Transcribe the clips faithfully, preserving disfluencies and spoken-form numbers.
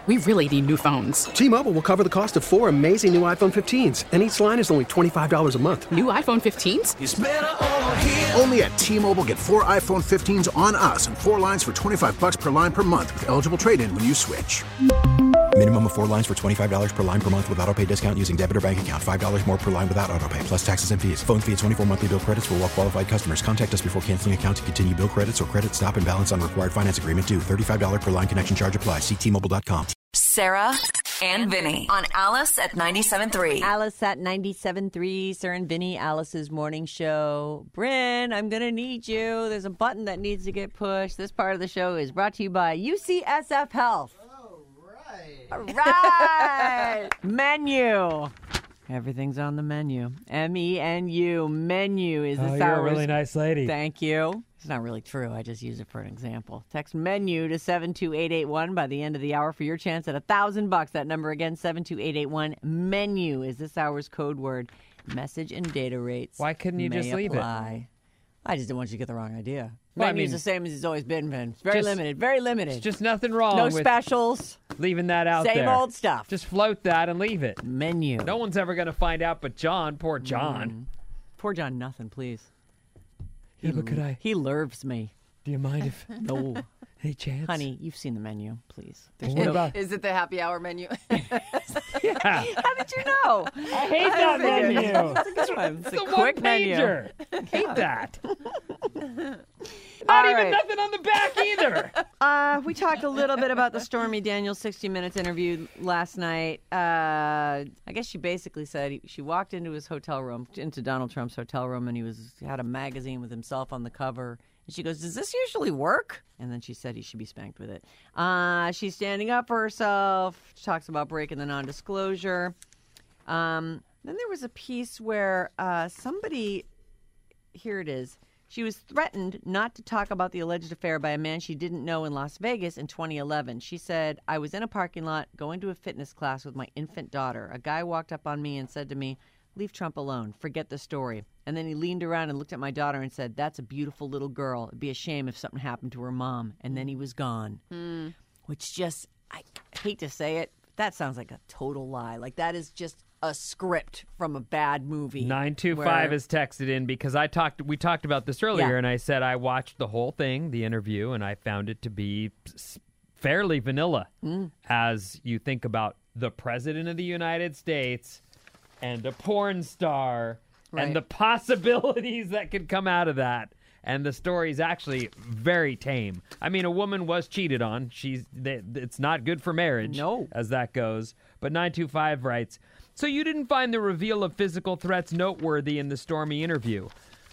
We really need new phones. T-Mobile will cover the cost of four amazing new iPhone fifteens, and each line is only twenty-five dollars a month. New iPhone fifteens? It's better over here. Only at T-Mobile, get four iPhone fifteens on us and four lines for twenty-five dollars per line per month with eligible trade-in when you switch. Minimum of four lines for twenty-five dollars per line per month with autopay discount using debit or bank account. five dollars more per line without autopay, plus taxes and fees. Phone fee at twenty-four monthly bill credits for well-qualified customers. Contact us before canceling account to continue bill credits or credit stop and balance on required finance agreement due. thirty-five dollars per line connection charge applies. See T Mobile dot com. Sarah and Vinny on Alice at ninety-seven point three. Alice at ninety-seven point three. Sarah and Vinny, Alice's morning show. Bryn, I'm going to need you. There's a button that needs to get pushed. This part of the show is brought to you by U C S F Health. All right. Menu. Everything's on the menu. M E N U. Menu. Is this oh, you're ours? a really nice lady. Thank you. It's not really true. I just use it for an example. Text menu to seven two eight eight one by the end of the hour for your chance at a thousand bucks. That number again, seven two eight eight one. Menu is this hour's code word. Message and data rates. Why couldn't you may just leave apply. it? I just didn't want you to get the wrong idea. Well, Menu's I mean, the same as it's always been, Vin. It's very just, limited. Very limited. There's just nothing wrong no with specials. Leaving that out Same there. old stuff. Just float that and leave it. Menu. No one's ever going to find out but John. Poor John. Mm. Poor John, nothing, please. Yeah, but could I? He lurves me. Do you mind if? No. Any chance? Honey, you've seen the menu, please. Well, what about? Is it the happy hour menu? Yeah. How did you know? I hate that menu. It's a good one. It's, It's a the quick one menu. pager. I hate that. Not All even right. nothing on the back either. Uh, we talked a little bit about the Stormy Daniels sixty minutes interview last night. Uh, I guess she basically said he, she walked into his hotel room, into Donald Trump's hotel room, and he was had a magazine with himself on the cover. And she goes, does this usually work? And then she said he should be spanked with it. Uh, she's standing up for herself. She talks about breaking the non-disclosure. Um, then there was a piece where uh, somebody, here it is, she was threatened not to talk about the alleged affair by a man she didn't know in Las Vegas in twenty eleven. She said, I was in a parking lot going to a fitness class with my infant daughter. A guy walked up on me and said to me, leave Trump alone. Forget the story. And then he leaned around and looked at my daughter and said, that's a beautiful little girl. It'd be a shame if something happened to her mom. And then he was gone. Mm. Which just, I hate to say it, that sounds like a total lie. Like that is just a script from a bad movie. nine two five where- has texted in because I talked. We talked about this earlier, Yeah. and I said I watched the whole thing, the interview, and I found it to be s- fairly vanilla. Mm. As you think about the president of the United States and a porn star Right. and the possibilities that could come out of that. And the story's actually very tame. I mean, a woman was cheated on. She's they, it's not good for marriage, No. as that goes. But nine two five writes, so you didn't find the reveal of physical threats noteworthy in the Stormy interview.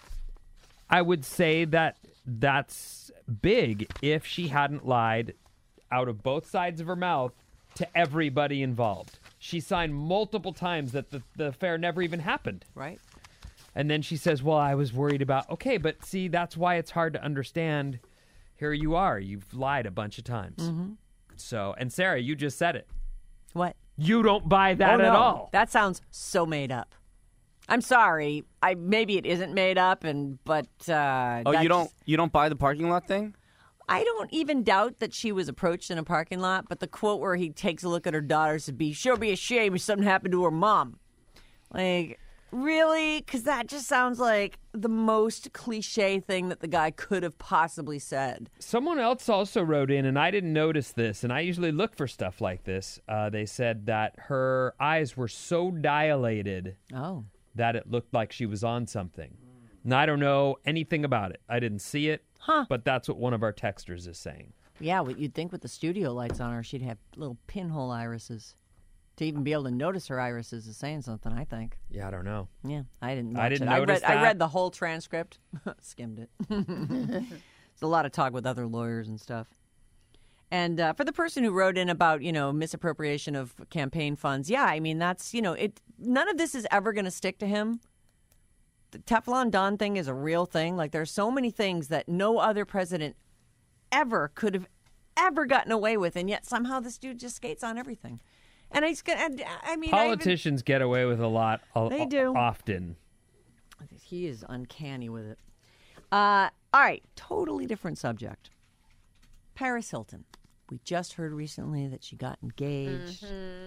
I would say that that's big if she hadn't lied out of both sides of her mouth to everybody involved. She signed multiple times that the, the affair never even happened. Right. And then she says, well, I was worried about, okay, but see, that's why it's hard to understand. Here you are. You've lied a bunch of times. Mm-hmm. So, and Sarah, you just said it. What? You don't buy that oh, at no. all. That sounds so made up. I'm sorry. I maybe it isn't made up, and but uh, Oh, that's- you don't you don't buy the parking lot thing? I don't even doubt that she was approached in a parking lot, but the quote where he takes a look at her daughter to be sure be a shame if something happened to her mom. Like, really? Because that just sounds like the most cliche thing that the guy could have possibly said. Someone else also wrote in, and I didn't notice this, and I usually look for stuff like this. Uh, they said that her eyes were so dilated Oh. that it looked like she was on something. And I don't know anything about it. I didn't see it, Huh. but that's what one of our texters is saying. Yeah, what you'd think with the studio lights on her, she'd have little pinhole irises. To even be able to notice her irises is saying something, I think. Yeah, I don't know. Yeah, I didn't. I watch didn't it. notice I read, that. I read the whole transcript, skimmed it. There's a lot of talk with other lawyers and stuff. And uh, for the person who wrote in about, you know, misappropriation of campaign funds, yeah, I mean that's, you know, it. None of this is ever going to stick to him. The Teflon Don thing is a real thing. Like there's so many things that no other president ever could have ever gotten away with, and yet somehow this dude just skates on everything. And he's gonna. I mean, Politicians I get away with a lot. A, They do. often. even, he is uncanny with it. Uh, all right, totally different subject. Paris Hilton. we just heard recently that she got engaged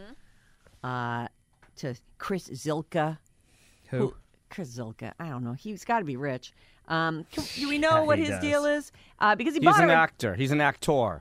uh, to Chris Zilka. Who? Chris Zilka. I don't know. He's got to be rich. Um, do we know Yeah, what he his does. deal is? Uh, because he He's bought an her. a- actor. He's an actor.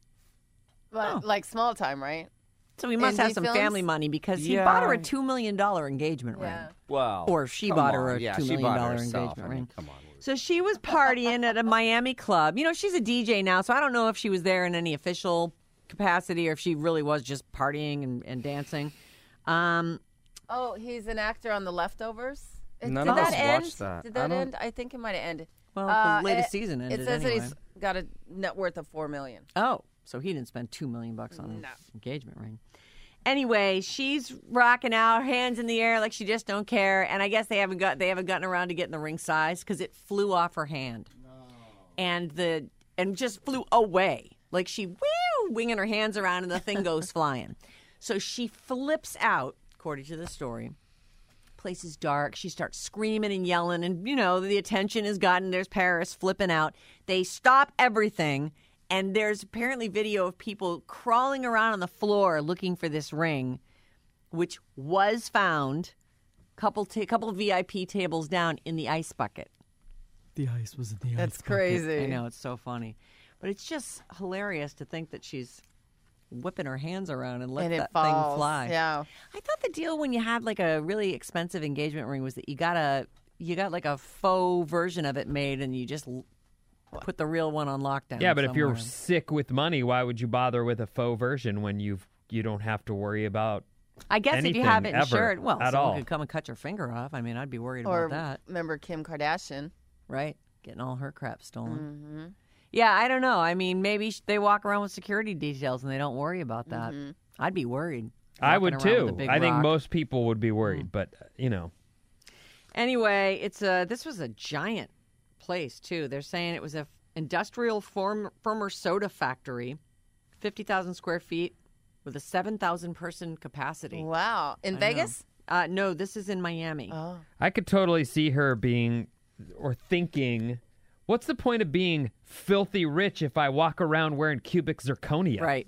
But, like small time, right? So he must have Indie some films? family money because he bought her a Yeah. two million dollar engagement ring. Yeah. Well, Or she come bought her on. a yeah, two she million bought dollar herself. engagement I mean, ring. Come on. So she was partying at a Miami club. You know, she's a D J now, so I don't know if she was there in any official capacity or if she really was just partying and, and dancing. Um, Oh, he's an actor on The Leftovers. It- None Did of that us end? watched that. Did I that don't- end? I think it might have ended. well, Uh, the latest it- season ended It says anyway. that he's got a net worth of four million. Oh, so he didn't spend two million bucks on No. an engagement ring. Anyway, she's rocking out, hands in the air like she just don't care. And I guess they haven't got they haven't gotten around to getting the ring size because it flew off her hand, and the and just flew away like she woo winging her hands around and the thing goes flying. So she flips out, according to the story. Place is dark. She starts screaming and yelling, and you know the attention is gotten. There's Paris flipping out. They stop everything. And there's apparently video of people crawling around on the floor looking for this ring, which was found couple ta- couple V I P tables down in the ice bucket. The ice was in the That's crazy. I know, it's so funny. But it's just hilarious to think that she's whipping her hands around and let And it that falls. thing fly. Yeah. I thought the deal when you had like a really expensive engagement ring was that you got a you got like a faux version of it made and you just l- put the real one on lockdown. Yeah, but if you're somewhere. sick with money, why would you bother with a faux version when you've you don't have to worry about I guess if anything you have it ever insured, well, at someone all? could come and cut your finger off. I mean, I'd be worried Or about that, remember Kim Kardashian? right? Getting all her crap stolen. Mm-hmm. Yeah, I don't know. I mean, maybe sh- they walk around with security details and they don't worry about that. Mm-hmm. I'd be worried. I walking would around with too. a big I think rock. most people would be worried, but uh, you know. Anyway, it's a this was a giant place too. They're saying it was a f- industrial form, former soda factory, fifty thousand square feet with a seven thousand person capacity. Wow. In I know. Vegas? Uh, no, this is in Miami. Oh. I could totally see her being or thinking, what's the point of being filthy rich if I walk around wearing cubic zirconia? Right.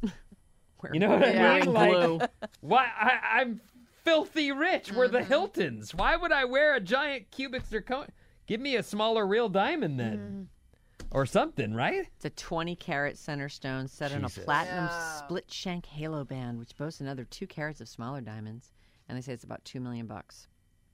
You know what Yeah. I mean? Wearing Like, why I, I'm filthy rich. We're the Hiltons. Why would I wear a giant cubic zirconia? Give me a smaller real diamond then, or something, right? It's a twenty carat center stone set in a Jesus. platinum Yeah. split shank halo band, which boasts another two carats of smaller diamonds. And they say it's about two million bucks.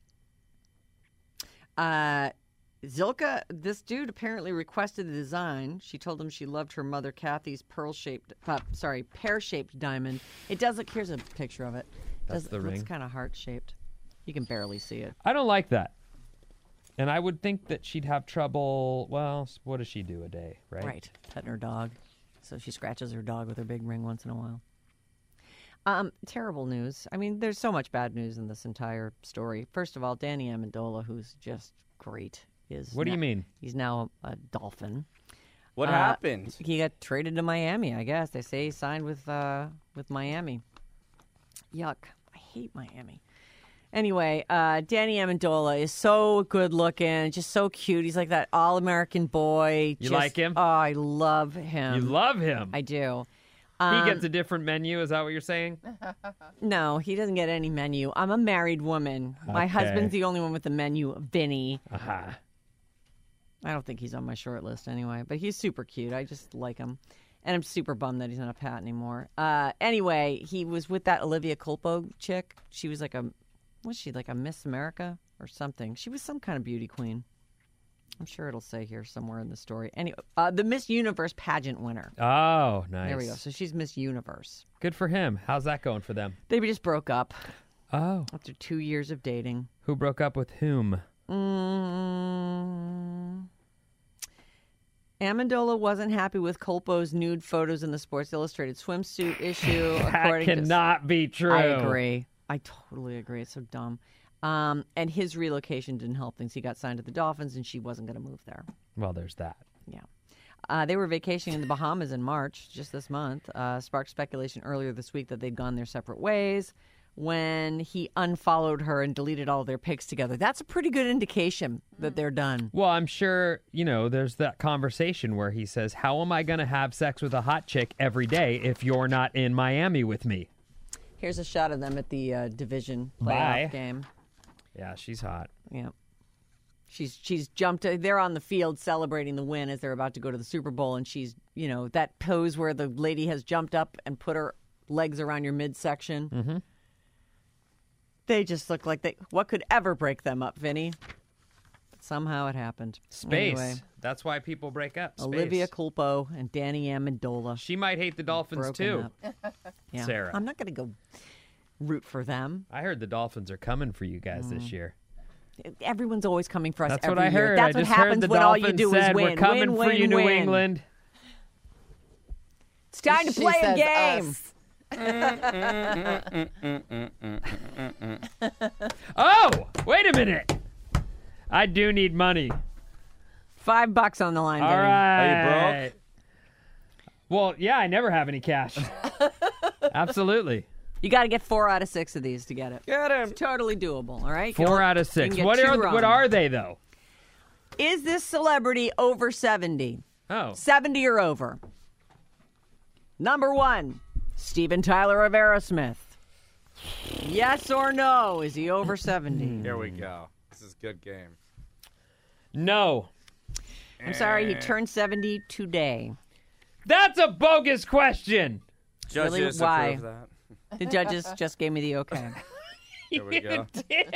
Uh, Zilka, this dude apparently requested the design. She told him she loved her mother Kathy's pearl shaped, uh, sorry, pear shaped diamond. It does look. Here's a picture of it. That's does, the it looks ring. kind of heart shaped. You can barely see it. I don't like that. And I would think that she'd have trouble. Well, what does she do a day, right? Right. Petting her dog. So she scratches her dog with her big ring once in a while. Um, terrible news. I mean, there's so much bad news in this entire story. First of all, Danny Amendola, who's just great, is What do you now- mean? He's now a Dolphin. What Uh, happened? He got traded to Miami, I guess. They say he signed with uh, with Miami. Yuck. I hate Miami. Anyway, uh, Danny Amendola is so good looking, just so cute. He's like that all American boy. You just- like him? Oh, I love him. You love him. I do. he Um, gets a different menu. Is that what you're saying? No, he doesn't get any menu. I'm a married woman. My Okay. husband's the only one with the menu, Vinny. Aha. I don't think he's on my short list anyway, but he's super cute. I just like him. And I'm super bummed that he's not a Pat anymore. Uh, anyway, he was with that Olivia Culpo chick. She was like a, was she like a Miss America or something? She was some kind of beauty queen. I'm sure it'll say here somewhere in the story. Anyway, uh, the Miss Universe pageant winner. Oh, nice. There we go. So she's Miss Universe. Good for him. How's that going for them? They just broke up Oh. after two years of dating. Who broke up with whom? Mm. Amendola wasn't happy with Culpo's nude photos in the Sports Illustrated swimsuit issue. That according to- cannot be true. I agree. I totally agree. It's so dumb. Um, and his relocation didn't help things. He got signed to the Dolphins, and she wasn't going to move there. Well, there's that. Yeah. Uh, they were vacationing in the Bahamas in March, just this month. Uh, sparked speculation earlier this week that they'd gone their separate ways. when he unfollowed her and deleted all their pics together. That's a pretty good indication that they're done. Well, I'm sure, you know, there's that conversation where he says, how am I going to have sex with a hot chick every day if you're not in Miami with me? Here's a shot of them at the uh, division playoff Bye. game. Yeah, she's hot. Yeah. She's she's jumped. They're on the field celebrating the win as they're about to go to the Super Bowl. And she's, you know, that pose where the lady has jumped up and put her legs around your midsection. Mm-hmm. They just look like they. What could ever break them up, Vinny? But somehow it happened. Space. Anyway, That's why people break up. Space. Olivia Culpo and Danny Amendola. She might hate the Dolphins, broken too. up. Yeah. Sarah. I'm not going to go root for them. I heard the Dolphins are coming for you guys Mm. this year. Everyone's always coming for us That's every what I year. heard. That's I what just happens heard the when all you Dolphins do said, is win. We're coming win, for you, win, New win. England. It's time to She play a says game. us. Oh, wait a minute. I do need money. Five bucks on the line, All Vinny. right. Are you broke? Well, yeah, I never have any cash. Absolutely. You got to get four out of six of these to get it. Get him. It's totally doable, all right? You can Four only- out of you six. can get What two are wrong. what are they though? Is this celebrity over seventy? Oh, seventy or over? Number one, Steven Tyler of Aerosmith. Yes or no? Is he over seventy? Here we go. This is a good game. no. I'm sorry, he turned seventy today. That's a bogus question. Judges Really? Why? approve that. The judges just gave me the okay. Here we go. Did.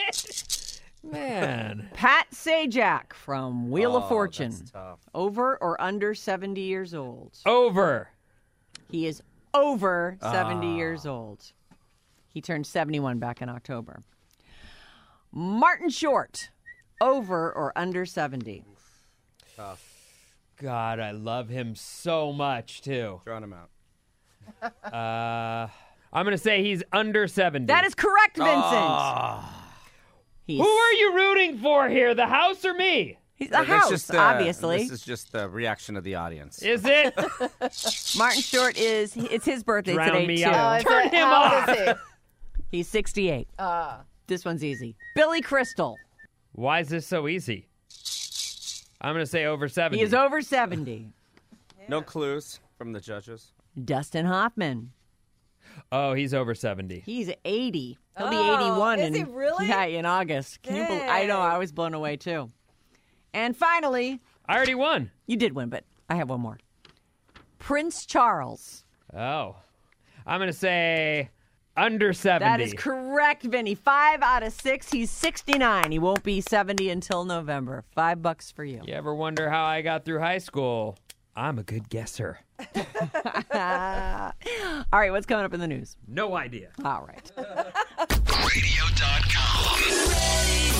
Man. Pat Sajak from Wheel Oh, of Fortune. that's tough. Over or under seventy years old? Over. He is over seventy Ah. years old. He turned seventy-one back in October. Martin Short, over or under seventy? Tough. God, I love him so much too. Throwing him out. Uh, I'm gonna say he's under seventy. That is correct, Vincent. Ah. He's, Who are you rooting for here? The house or me? He's the That's house, just, uh, obviously. This is just the reaction of the audience. Is it? Martin Short is, it's his birthday Drown today, me too. out. Uh, is Turn it- him how off. old is he? He's sixty-eight. Uh, This one's easy. Billy Crystal. Why is this so easy? I'm gonna say over seventy. He is over seventy. No clues from the judges. Dustin Hoffman. Oh, he's over seventy. He's eighty. He'll be Oh, eighty-one. is in, he really? Yeah, in August. Can you believe, I know, I was blown away, too. And finally, I already won. you did win, but I have one more. Prince Charles. Oh, I'm gonna say under seventy. That is correct, Vinny. Five out of six. He's sixty-nine. He won't be seventy until November. Five bucks for you. You ever wonder how I got through high school? I'm a good guesser. All right, what's coming up in the news? No idea. All right. radio dot com.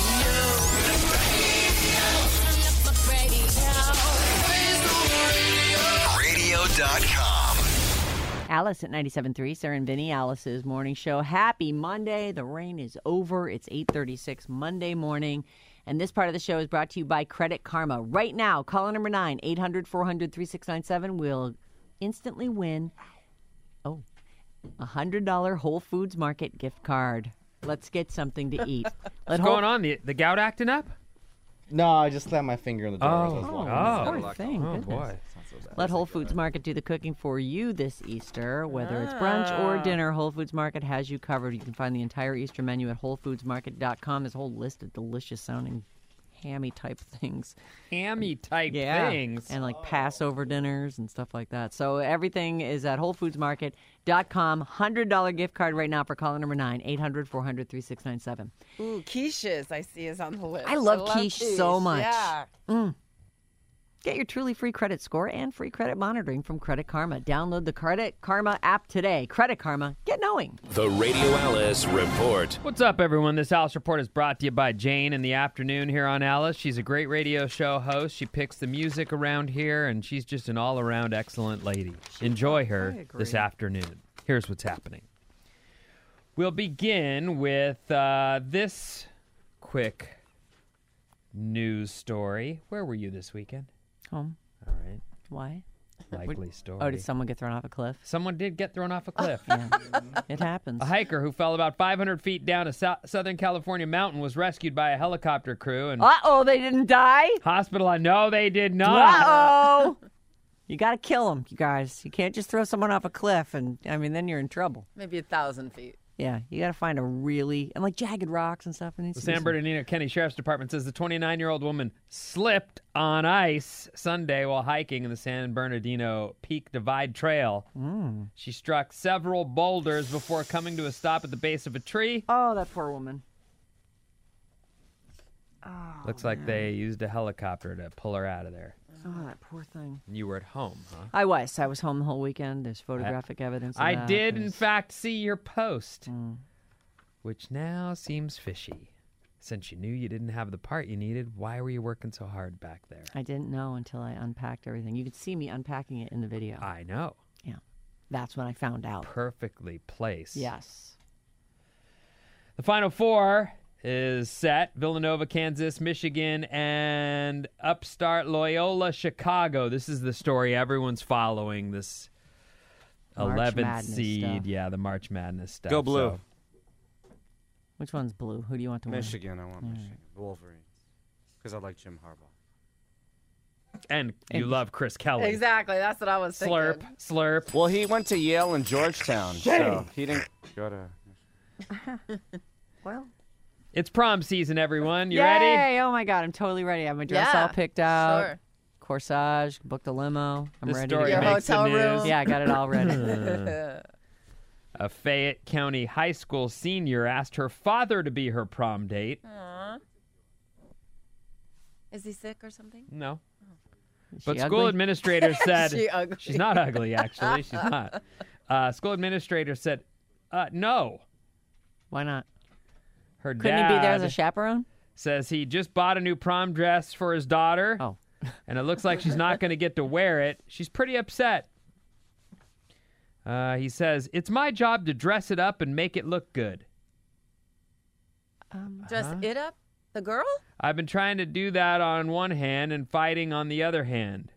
radio dot com. Alice at ninety-seven point three, Sarah and Vinny, Alice's morning show. Happy Monday. The rain is over. It's eight thirty-six Monday morning. And this part of the show is brought to you by Credit Karma. Right now, caller number nine, eight hundred, four hundred, thirty-six ninety-seven will instantly win, oh, a one hundred dollars Whole Foods Market gift card. Let's get something to eat. Let What's Whole- going on? The, the gout acting up? No, I just slammed my finger in the door as I was Oh, walking. oh. Poor thing. Oh, Goodness. boy. Let Whole Foods Market do the cooking for you this Easter. Whether it's brunch or dinner, Whole Foods Market has you covered. You can find the entire Easter menu at whole foods market dot com. There's a whole list of delicious-sounding hammy type things. Hammy type Yeah. things. And like Passover dinners and stuff like that. So everything is at whole foods market dot com. one hundred dollars gift card right now for caller number nine, eight hundred, four hundred, thirty-six ninety-seven. ooh, quiches I see is on the list. I love quiche so much. Yeah. Mm. Get your truly free credit score and free credit monitoring from Credit Karma. Download the Credit Karma app today. Credit Karma. Get knowing. The Radio Alice Report. What's up, everyone? This Alice Report is brought to you by Jane in the afternoon here on Alice. She's a great radio show host. She picks the music around here, and she's just an all-around excellent lady. Enjoy her this afternoon. Here's what's happening. We'll begin with uh, this quick news story. Where were you this weekend? Home. All right. Why? likely story. Oh, did someone get thrown off a cliff? Someone did get thrown off a cliff. Yeah, it happens. A hiker who fell about five hundred feet down a so- Southern California mountain was rescued by a helicopter crew and Uh-oh, they didn't die? hospitalized. No, they did not. Uh-oh. You got to kill them, you guys. You can't just throw someone off a cliff, and, I mean, then you're in trouble. Maybe a thousand feet. Yeah, you got to find a really, and like jagged rocks and stuff. And The San Bernardino County Sheriff's Department says the twenty-nine-year-old woman slipped on ice Sunday while hiking in the San Bernardino Peak Divide Trail. Mm. She struck several boulders before coming to a stop at the base of a tree. Oh, that poor woman. Oh, Looks like man. they used a helicopter to pull her out of there. Oh, that poor thing. You were at home, huh? I was. I was home the whole weekend. There's photographic evidence of I that. did, in There's- fact, see your post, Mm. which now seems fishy. Since you knew you didn't have the part you needed, why were you working so hard back there? I didn't know until I unpacked everything. You could see me unpacking it in the video. I know. Yeah. That's when I found out. Perfectly placed. Yes. The Final Four is set. Villanova, Kansas, Michigan, and upstart Loyola, Chicago. This is the story everyone's following, this March eleventh Madness seed. stuff. Yeah, the March Madness stuff. Go blue. So, Which one's blue? Who do you want to win? Michigan. I want All right. Michigan. Wolverines. Because I like Jim Harbaugh. and you And- love Chris Kelly. Exactly. That's what I was Slurp, thinking. slurp. Well, he went to Yale and Georgetown, so he didn't go to. Well. It's prom season, everyone. You Yay! ready? Oh, my God. I'm totally ready. I have my dress Yeah, all picked out. Sure. Corsage. Booked a limo. I'm This ready story to Your go. makes the hotel news. room. Yeah, I got it all ready. A Fayette County high school senior asked her father to be her prom date. Aw. Is he sick or something? No. Is But she school ugly? administrator said She ugly. she's not ugly, actually. She's not. Uh, school administrator said, uh, no. Why not? Her Couldn't dad he be there as a chaperone? says he just bought a new prom dress for his daughter, Oh. and it looks like she's not going to get to wear it. She's pretty upset. Uh, he says, it's my job to dress it up and make it look good. Um, Dress Uh-huh. it up? The girl? I've been trying to do that on one hand and fighting on the other hand.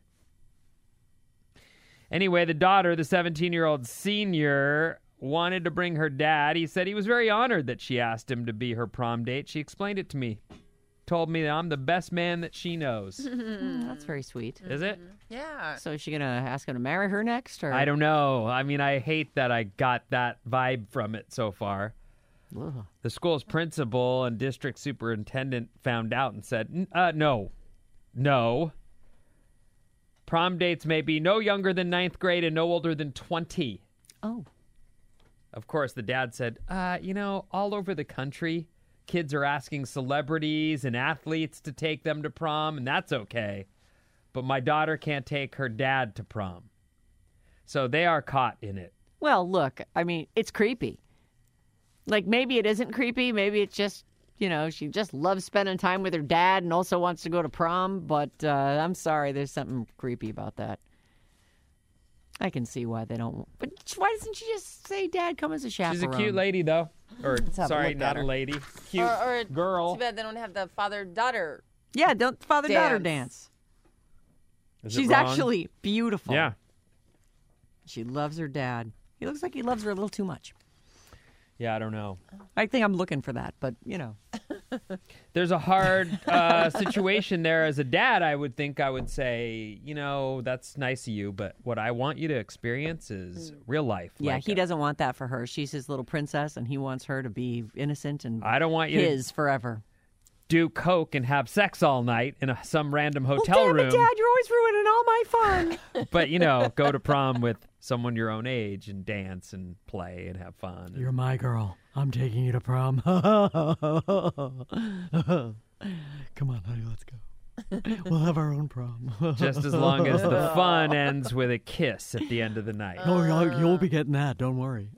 Anyway, the daughter, the seventeen-year-old senior, wanted to bring her dad. He said he was very honored that she asked him to be her prom date. She explained it to me. Told me that I'm the best man that she knows. Mm, that's very sweet. Is it? Yeah. So is she going to ask him to marry her next? Or? I don't know. I mean, I hate that I got that vibe from it so far. Ugh. The school's principal and district superintendent found out and said, "N- uh, no, no. Prom dates may be no younger than ninth grade and no older than twenty. Oh. Of course, the dad said, uh, you know, all over the country, kids are asking celebrities and athletes to take them to prom, and that's okay. But my daughter can't take her dad to prom. So they are caught in it. Well, look, I mean, it's creepy. Like, maybe it isn't creepy. Maybe it's just, you know, she just loves spending time with her dad and also wants to go to prom. But uh, I'm sorry, there's something creepy about that. I can see why they don't. But why doesn't she just say, Dad, come as a chaperone? She's a cute lady, though. Or, have a sorry, look not at a her. lady. Cute Or, or girl. Too bad they don't have the father-daughter. Yeah, don't father-daughter Dance. dance. Is it She's wrong? actually beautiful. Yeah. She loves her dad. He looks like he loves her a little too much. Yeah, I don't know. I think I'm looking for that, but, you know. There's a hard uh, situation there. As a dad, I would think I would say, you know, that's nice of you, but what I want you to experience is real life. Yeah, like he a- doesn't want that for her. She's his little princess, and he wants her to be innocent and I don't want you his to forever. do coke and have sex all night in a, some random hotel well, damn room. it, Dad, you're always ruining all my fun. But, you know, go to prom with someone your own age and dance and play and have fun. You're my girl. I'm taking you to prom. Come on, honey, let's go. We'll have our own prom. Just as long as the fun ends with a kiss at the end of the night. Oh, you'll, you'll be getting that. Don't worry.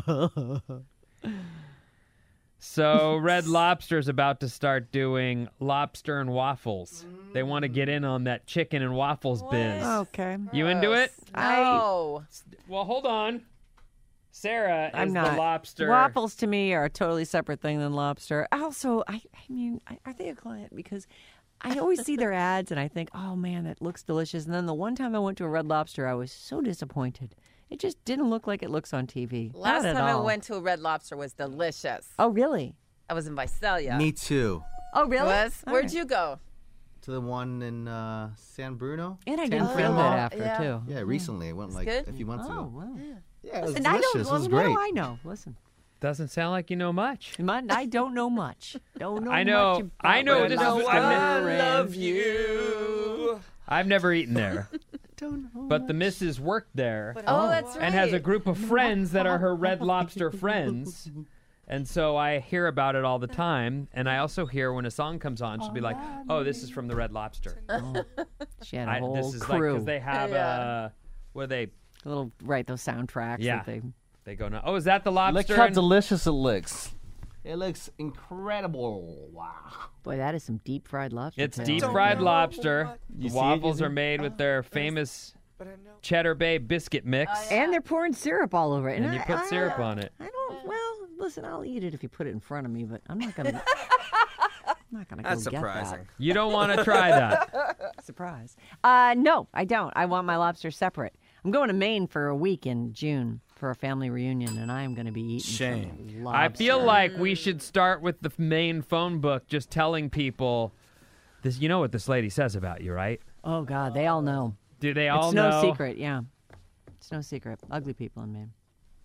So Red Lobster's about to start doing lobster and waffles. They want to get in on that chicken and waffles biz. Okay. You into it? No. Well, hold on. Sarah I'm is not. the lobster. Waffles to me are a totally separate thing than lobster. Also, I, I mean, I- are they a client? Because I always see their ads and I think, oh man, that looks delicious. And then the one time I went to a Red Lobster, I was so disappointed. It just didn't look like it looks on T V. Last Not at time I all. went to a Red Lobster was delicious. Oh, really? I was in Visalia. Me too. Oh, really? Was? All Where'd right. you go? To the one in uh, San Bruno. And I San didn't feel Fran good Mall. after, Yeah. too. Yeah, recently. I went like good? a few months Oh, ago. wow. Yeah, it was Listen, I delicious. don't, It was what great. do I know? Listen. Doesn't sound like you know much. Man, I don't know much. Don't know I know- much about I know Red this is- Lobster. I love you. I've never eaten there, Don't know but the missus worked there Oh, that's right. and has a group of friends that are her Red Lobster friends. And so I hear about it all the time. And I also hear when a song comes on, she'll be like, oh, this is from the Red Lobster. She had a I, whole this is like, crew. because they have, Yeah. uh, where they, A little, right, those soundtracks. Yeah. That they, they go, now, oh, is that the Look lobster? how in- delicious it looks. It looks incredible. Wow. boy, that is some deep fried lobster. It's tail. deep fried lobster. You The see it, waffles you are see? made with their famous Cheddar Bay biscuit mix. And they're pouring syrup all over it. And you I- put I- syrup on it. I don't. Well, listen, I'll eat it if you put it in front of me, but I'm not gonna. I'm not gonna That's go get surprising. You don't want to try that. that. Surprise. Uh, no, I don't. I want my lobster separate. I'm going to Maine for a week in June for a family reunion, and I am going to be eating Shame. some I lobster. feel like we should start with the main phone book, just telling people this. You know what this lady says about you, right? Oh God, they all know. Do they all it's know? no secret. Yeah, it's no secret. Ugly people in Maine.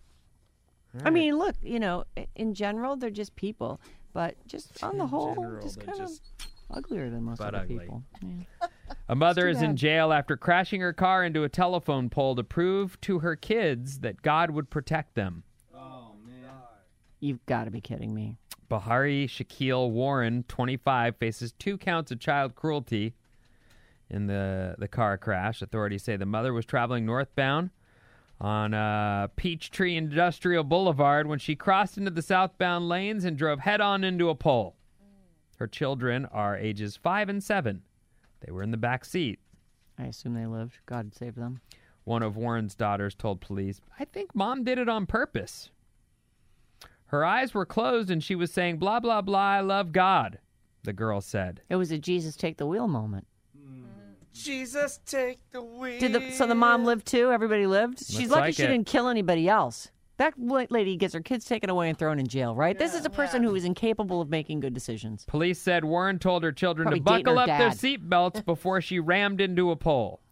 I mean, look, you know, i- in general, they're just people, but just on the whole, general, just they're kind of just uglier than most butt other ugly. people. Yeah. A mother It's is too in bad. jail after crashing her car into a telephone pole to prove to her kids that God would protect them. You've got to be kidding me. Bahari Shaquille Warren, twenty-five, faces two counts of child cruelty in the, the car crash. Authorities say the mother was traveling northbound on uh, Peachtree Industrial Boulevard when she crossed into the southbound lanes and drove head-on into a pole. Her children are ages five and seven. They were in the back seat. I assume they lived. God save them. One of Warren's daughters told police, I think Mom did it on purpose. Her eyes were closed and she was saying, blah, blah, blah, I love God, the girl said. It was a Jesus take the wheel moment. Jesus, take the wheel. Did the so the mom lived too? Everybody lived. She's Looks lucky like she it. didn't kill anybody else. That la- lady gets her kids taken away and thrown in jail, right? This is a person who is incapable of making good decisions. Police said Warren told her children Probably to buckle dating up her their dad. seatbelts before she rammed into a pole.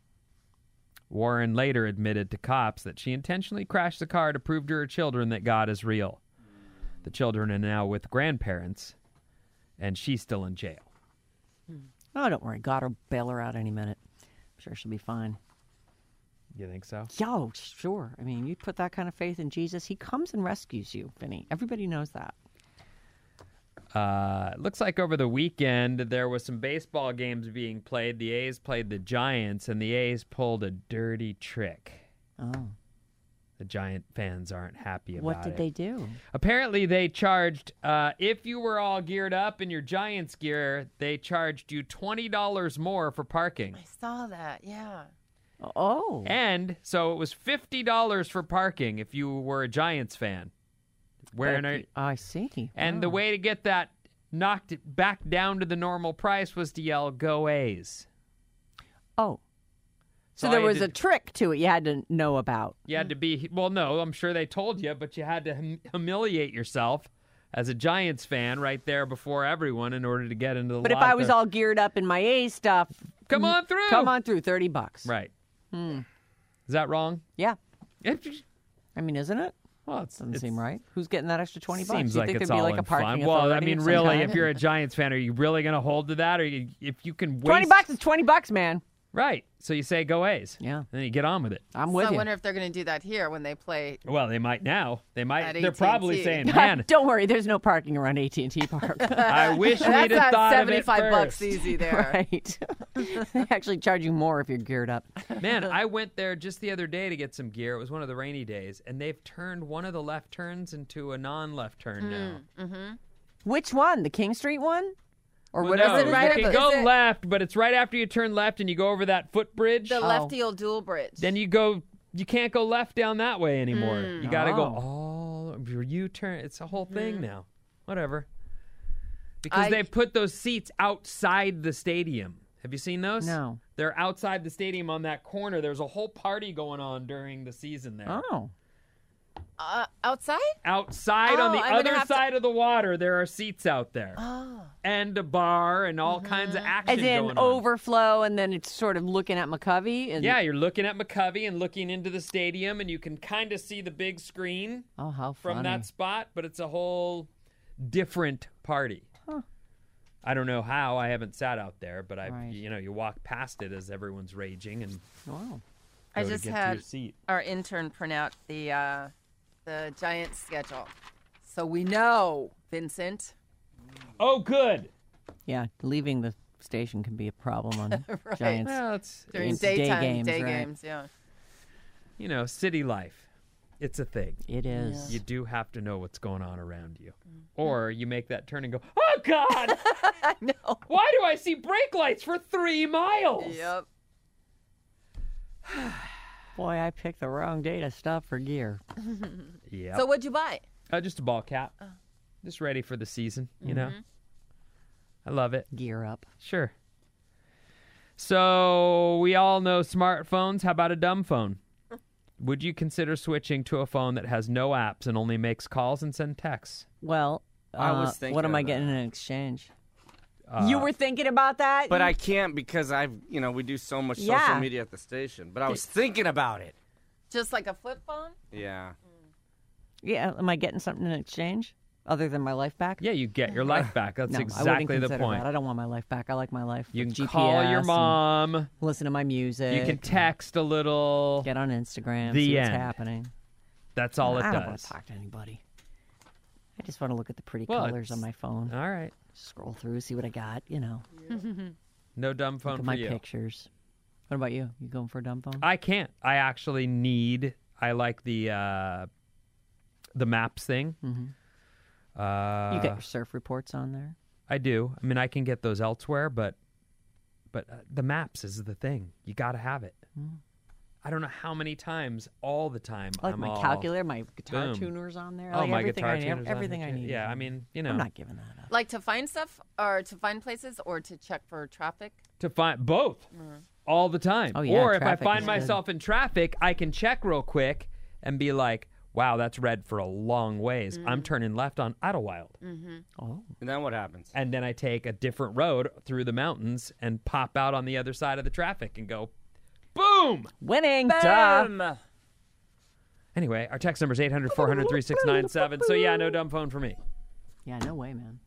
Warren later admitted to cops that she intentionally crashed the car to prove to her children that God is real. The children are now with grandparents, and she's still in jail. Oh, don't worry. God will bail her out any minute. I'm sure she'll be fine. You think so? Yo, sure. I mean, you put that kind of faith in Jesus, he comes and rescues you, Vinny. Everybody knows that. Uh, it looks like over the weekend there was some baseball games being played. The A's played the Giants, and the A's pulled a dirty trick. Oh. The Giant fans aren't happy about it. What did they do? Apparently, they charged, uh, if you were all geared up in your Giants gear, they charged you twenty dollars more for parking. I saw that. Yeah. Oh. And so it was fifty dollars for parking if you were a Giants fan. Wearing a, I see. and the Oh. way to get that knocked back down to the normal price was to yell, "Go A's." Oh. So, So there I had was to- a trick to it you had to know about. You had to be, well, no, I'm sure they told you, but you had to hum- humiliate yourself as a Giants fan right there before everyone in order to get into the But if lot I was to- all geared up in my A stuff, Come on through. come on through, thirty bucks. Right. Hmm. Is that wrong? Yeah. If you- I mean, isn't it? Well, it's, Doesn't it's- seem right. Who's getting that extra twenty bucks? Seems you like think it's there'd be all like a in parking fun. Well, I authority mean, of some really, kind? if you're a Giants fan, are you really going to hold to that, or you, if you can waste twenty bucks is twenty bucks, man. Right. So you say go A's. Yeah. And then you get on with it. I'm So with I you. wonder if they're going to do that here when they play. Well, they might now. They might. At They're probably A T and T. saying, "Man, Don't worry, there's no parking around A T and T Park. I wish we'd That's have not thought of it seventy-five bucks first." easy there. Right. They actually charge you more if you're geared up. Man, I went there just the other day to get some gear. It was one of the rainy days, and they've turned one of the left turns into a non-left turn now. Mm-hmm. Which one? The King Street one? Or Well, whatever? no, Is it right you at can the- go is it- left, but it's right after you turn left and you go over that footbridge. The Oh. lefty old dual bridge. Then you go. You can't go left down that way anymore. You got to go Oh. all your U-turn. It's a whole thing now. Whatever. because I- they put those seats outside the stadium. Have you seen those? No. They're outside the stadium on that corner. There's a whole party going on during the season there. Oh. Uh, outside? Outside on Oh, the I'm gonna other have to- side of the water, there are seats out there. Oh. And a bar and all kinds of action As in going on. overflow, and then it's sort of looking at McCovey. And Yeah, you're looking at McCovey and looking into the stadium, and you can kind of see the big screen Oh, how from funny. that spot, but it's a whole different party. Huh. I don't know how. I haven't sat out there, but I, Right. you know, you walk past it as everyone's raging and Wow. I go to just get to your had seat. our intern print out the uh, the Giants schedule, so we know, Vincent. Oh, good. Yeah, leaving the station can be a problem on Right. Giants. Well, it's, During It's day daytime games, day right. games, yeah. you know, city life. It's a thing. It is. You do have to know what's going on around you. Mm-hmm. Or you make that turn and go, oh, God! I know. Why do I see brake lights for three miles? Yep. Boy, I picked the wrong day to stop for gear. Yeah. So what'd you buy? Uh, just a ball cap. Oh. Just ready for the season, you know? Mm-hmm. I love it. Gear up. Sure. So we all know smartphones. How about a dumb phone? Would you consider switching to a phone that has no apps and only makes calls and send texts? Well, I was uh, thinking what am of I that. getting in exchange? Uh, you were thinking about that? But You- I can't because I've, you know, we do so much Yeah. social media at the station. But I was thinking about it. Just like a flip phone? Yeah. Yeah, am I getting something in exchange other than my life back? Yeah, you get your life back. That's no, I wouldn't exactly the consider point. that. I don't want my life back. I like my life. You with can G P S call your and mom. listen to my music. You can text a little. Get on Instagram. The see what's end. happening. That's all it I don't want does. to talk to anybody. I just want to look at the pretty Well, colors on it's- my phone. All right. Scroll through, see what I got. You know, No dumb phone look at for my you. pictures. What about you? You going for a dumb phone? I can't. I actually need. I like the uh, the maps thing. Mhm. Uh, you get your surf reports on there. I do. I mean, I can get those elsewhere, but but uh, the maps is the thing. You got to have it. Mm. I don't know how many times, all the time. I like I'm my all, calculator, my guitar boom. tuners on there. I Oh, like my everything guitar I need. tuners on Everything there, I too. need. Yeah, I mean, you know, I'm not giving that up. Like to find stuff or to find places or to check for traffic? to find both all the time. Oh, yeah, or if I traffic find is good. myself in traffic, I can check real quick and be like, "Wow, that's red for a long ways. Mm. I'm turning left on Idlewild." Mm-hmm. Oh. And then what happens? And then I take a different road through the mountains and pop out on the other side of the traffic and go, boom! Winning. Duh. Boom. Anyway, our text number is eight hundred, four hundred, three six nine seven. So yeah, no dumb phone for me. Yeah, no way, man.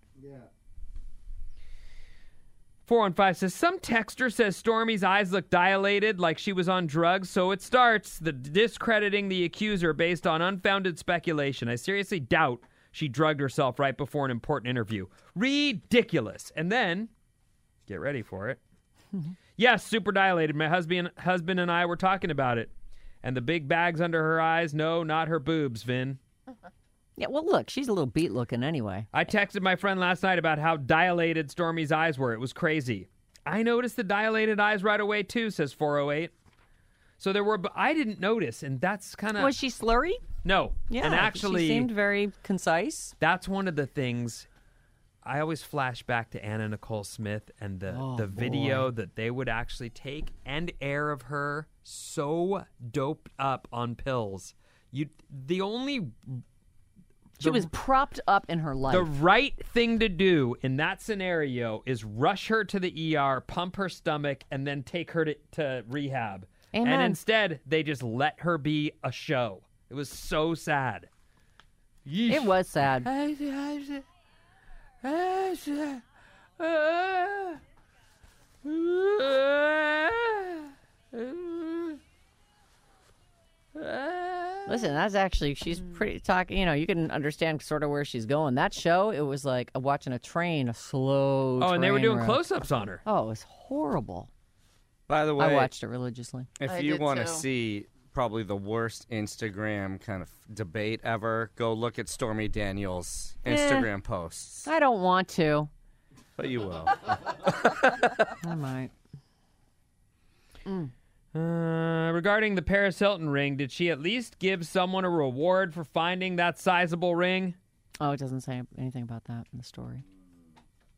four one five says, some texter says Stormy's eyes look dilated like she was on drugs, so it starts the discrediting the accuser based on unfounded speculation. I seriously doubt she drugged herself right before an important interview. Ridiculous. And then, get ready for it. Yes, super dilated. My husband, husband and I were talking about it. And the big bags under her eyes, no, not her boobs, Vin. Yeah, well, look, she's a little beat looking anyway. I texted my friend last night about how dilated Stormy's eyes were. It was crazy. I noticed the dilated eyes right away, too, says four oh eight. So there were, but I didn't notice, and that's kind of... Was she slurry? No. Yeah, and actually, she seemed very concise. that's one of the things... I always flash back to Anna Nicole Smith and the, Oh, the video boy. that they would actually take and air of her so doped up on pills. You, the only... She the- was propped up in her life. The right thing to do in that scenario is rush her to the E R, pump her stomach, and then take her to, to rehab. Amen. And instead, they just let her be a show. It was so sad. Yeesh. It was sad. Listen, that's actually, she's pretty talking, you know, you can understand sort of where she's going. That show, it was like watching a train, a slow Oh, and they were train doing wreck. close-ups on her. Oh, it was horrible. By the way, I watched it religiously. if I you did want to too. see probably the worst Instagram kind of debate ever, go look at Stormy Daniels' Eh. Instagram posts. I don't want to. But you will. I might. Uh, regarding the Paris Hilton ring, did she at least give someone a reward for finding that sizable ring? Oh, it doesn't say anything about that in the story.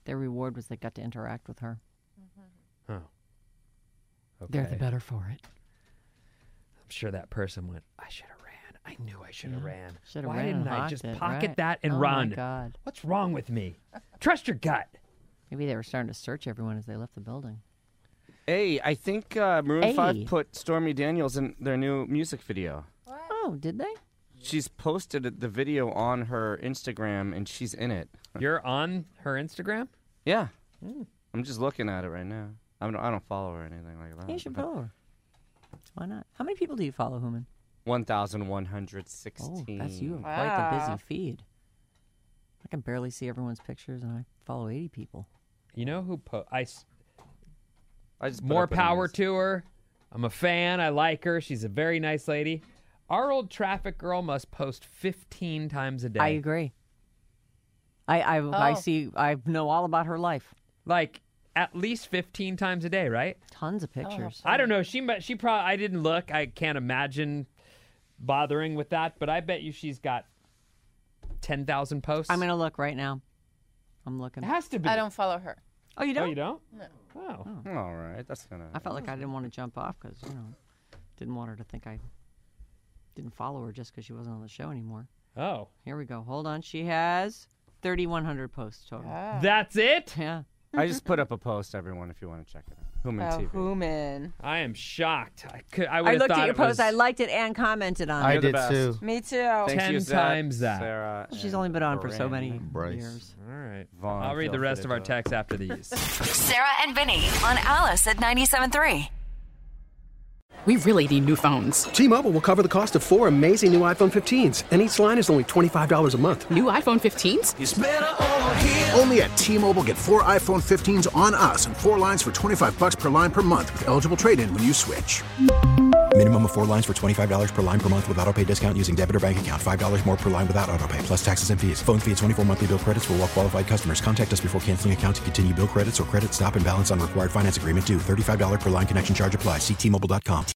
Their reward was they got to interact with her. Oh. Okay. They're the better for it. I'm sure that person went, I should have ran. I knew I should have Yeah. ran. Shoulda Why ran didn't and I hawked just it, pocket right. that and Oh, my run? God. What's wrong with me? Trust your gut. Maybe they were starting to search everyone as they left the building. Hey, I think uh, Maroon Hey. five put Stormy Daniels in their new music video. Oh, did they? She's posted the video on her Instagram, and she's in it. You're on her Instagram? Yeah. I'm just looking at it right now. I don't, I don't follow her or anything like that. You should follow her. Why not? How many people do you follow, Human? one thousand one hundred sixteen. Oh, that's you have quite the busy feed. I can barely see everyone's pictures, and I follow eighty people. You know who po- I, s- I just put more up an power image. to her. I'm a fan. I like her. She's a very nice lady. Our old traffic girl must post fifteen times a day. I agree. I I, I Oh. see. I know all about her life. Like at least fifteen times a day, right? Tons of pictures. I don't know. She mu- she probably I didn't look. I can't imagine bothering with that, but I bet you she's got ten thousand posts. I'm gonna look right now. I'm looking. It has to be. I don't follow her. Oh, you Oh, don't? you don't? No. Oh. All right, that's gonna. I felt like I didn't want to jump off because you know, didn't want her to think I didn't follow her just because she wasn't on the show anymore. Oh. Here we go. Hold on. She has thirty-one hundred posts total. That's it? Yeah. I just put up a post, everyone, if you want to check it out. Human Oh, T V. Human. I am shocked. I could. I, I would have looked thought at your it post. was I liked it and commented on I it. You're the did best. too. Me too. Thank ten you, Zach, times that. Sarah, She's and only been on for so many Brandon. Bryce. years. All right. Vaughn, I'll read feel the free rest to of our do it. texts after these. Sarah and Vinny on Alice at ninety-seven point three. We really need new phones. T-Mobile will cover the cost of four amazing new iPhone fifteens, and each line is only twenty-five dollars a month. New iPhone fifteens? Only at T-Mobile, get four iPhone fifteens on us and four lines for twenty-five bucks per line per month with eligible trade-in when you switch. Minimum of four lines for twenty-five dollars per line per month with auto pay discount using debit or bank account. five dollars more per line without auto pay, plus taxes and fees. Phone fee at twenty-four monthly bill credits for well-qualified customers. Contact us before canceling account to continue bill credits or credit stop and balance on required finance agreement due. thirty-five dollars per line connection charge applies. See T Mobile dot com.